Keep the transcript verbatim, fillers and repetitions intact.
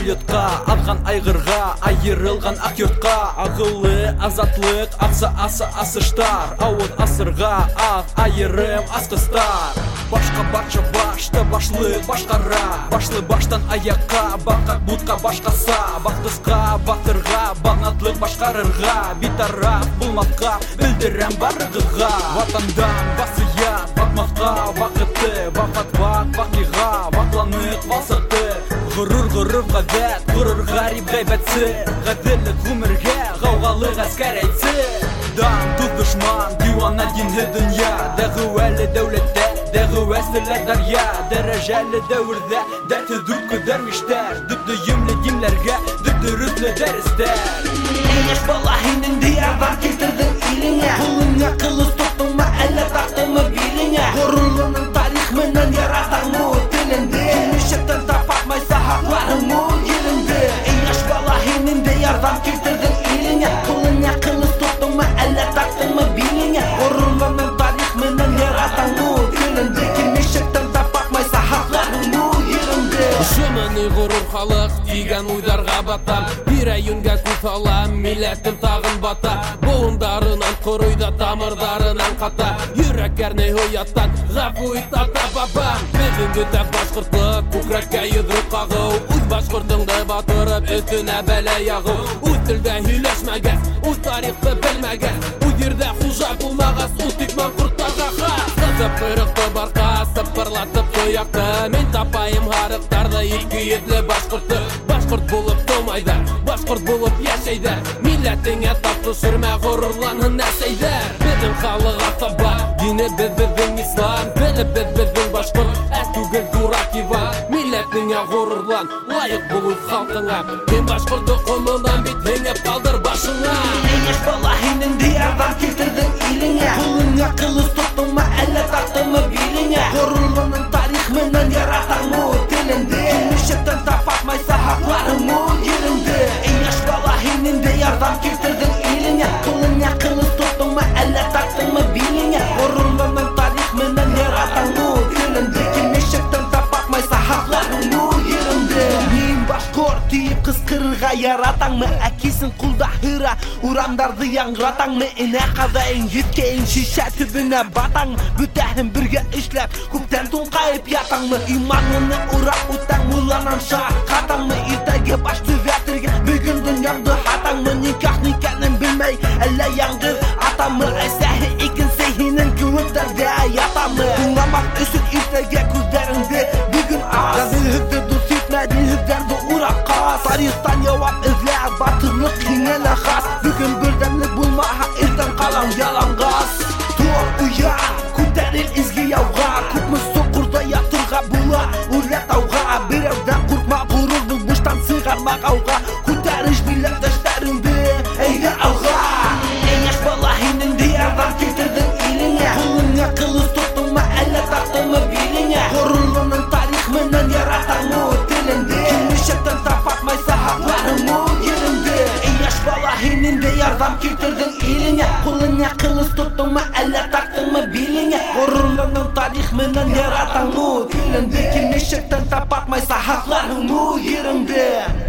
полетқа, алған айғырға, айырылған ақ йортқа. Ағылы, азатлық, ақса асы асыштар, ауын асырға, ақ айырым асқыстар. Башқа бақша башты, башлы башқара, башлы баштан аяққа, баққа бұтқа башқаса, бақтысқа, бақтырға, бағнатлық башқарырға, битарақ бұлмаққа, білдірем барығыға. Ватандан басыя, бақмаққа, вақыты, вақат вақ, вақиға, вақланық васыты. Ғұрыр ғұрыр ғадет, ғұрыр ғариб ғайбәтсі, ғаділік ғұмірге, ғауғалық әскер әйтсі. Дан тұз дұшман, дивана динді дүния, дәғі әлі дәулетті, дәғі әсілі дария, дәрәжәлі дәуірді, дәті дүркі дәрміштер, дүпті емлі демлерге, дүпті рүслі дәрістер. Еңеш бала хиндің диярдан келтірдің иліңе, қолыңа қылыс тұттың ма, әлі тақтың ма биліңе. Ғұрылының тарих менен яратаң му тілінде, кемешектен тапақмайса хақларың му елінде. Еңеш бала хиндің диярдан келтірдің иліңе, қолыңа қылыс тұттың ма, әлі тақтың ма биліңе. Ғұрылының тарих менен яратаң му тілінде, кемешектен тапақмайса хақларың му елінде. Жымыны ғұрыр халық тиген уйдарға батам, бір айынға күт алам, милләтім тағын бата. Буындарынан құруйда, тамырдарынан қата, юрекерне ұяттан, ғафу итата бабам. Бүгінгі тәп башқұртлық, көкірекке юдрық қағу, ұз башқұртыңды батырып, үстіне бәлі яғу. Ұз тілді хүйлешмәгәс, ұз тарихты білмәгәс, ұз ерді құжа болмағас, ұз тикман құрттарға қас. Қызып құйрықты барқа, сыпырлатып тұяқты, мен тапайым харықтарды, екі етлі башқұртты. Башқұрт болып тумайды, башқұрт болып яшайды, милләтіңе тапты сүрмә ғұрырланын әсейдер. Біздің халық асаба, дені біз біздің ислам, тілі біз біздің башқұрт, әс түгіл дурак иван. Милләтіңе ғұрырлан, лайық болу халқыңа, мен башқұртты құмынан бетіңе қалдыр башыңа. Еңеш бала хиндің диярдан келтірдің иліңе, қолыңа қылыс тұттың ма, әлі тақтың ма биліңе. Ғұрылының тарих менен яратаң му тілінде, кемешектен тапақмайса хақларың му елінде. Еңеш бала хиндің диярдан келтірдің иліңе, қолыңа қылыс тұттың ма, әлі тақтың ма биліңе. Ғұрылының тарих менен яратаң му тілінде, кемешектен тапақмайса хақларың му елінде. Мен башқұрт дейіп қысқырырға яратаң мы, әкесін құлда хыра, урамдарды яңғыратаң мы. Ине қадайын еткейін шиша түбіне батаң мы, бүтәхін бірге ішләп, көптен тұнқайып ятаң мы. Иманыны ұрап ұттаң мұланан шақ қатаң мы, ертәге баш түвәтірге бүгін дүнянды хатаң мы. Никах никәнін білмей, әлі яңғыр атаң мы, әсәхі иkin сейхінің күвіттерде ятаң мы. Құңламақ үсін ертәге көздеріңді бүгін аз, жазылықты дұс етмәді үздерді ұрап қас. Тарихтан явап ізләп батырлық кеңелі қас, бүгін бірдәмлік болмаға ертен қалан яланғас. Туар ұян, көтеріл ізгі яуға, көпміз соқырда ятырға бұла, ұрләт ауға. Біреуден құртма ғұрырды бұштан сығарма қауға, көтеріш билеттәштеріңді әйгі ауға. Еңеш бала хиндің диярдан келтірдің иліңе, қолыңа қылыс тұттың ма, әлі тақтың ма биліңе. Ғұрылының тарих менен яратаң му тілінде, кемешектен тапақмайса хақларың му елінде. Еңеш бала хиндің диярдан келтірдің иліңе, қолыңа қылыс тұттың ма, әлі тақтың ма биліңе. Ғұрылының тарих менен яратаң му тілінде, кемешектен тапақмайса хақларың му елінде.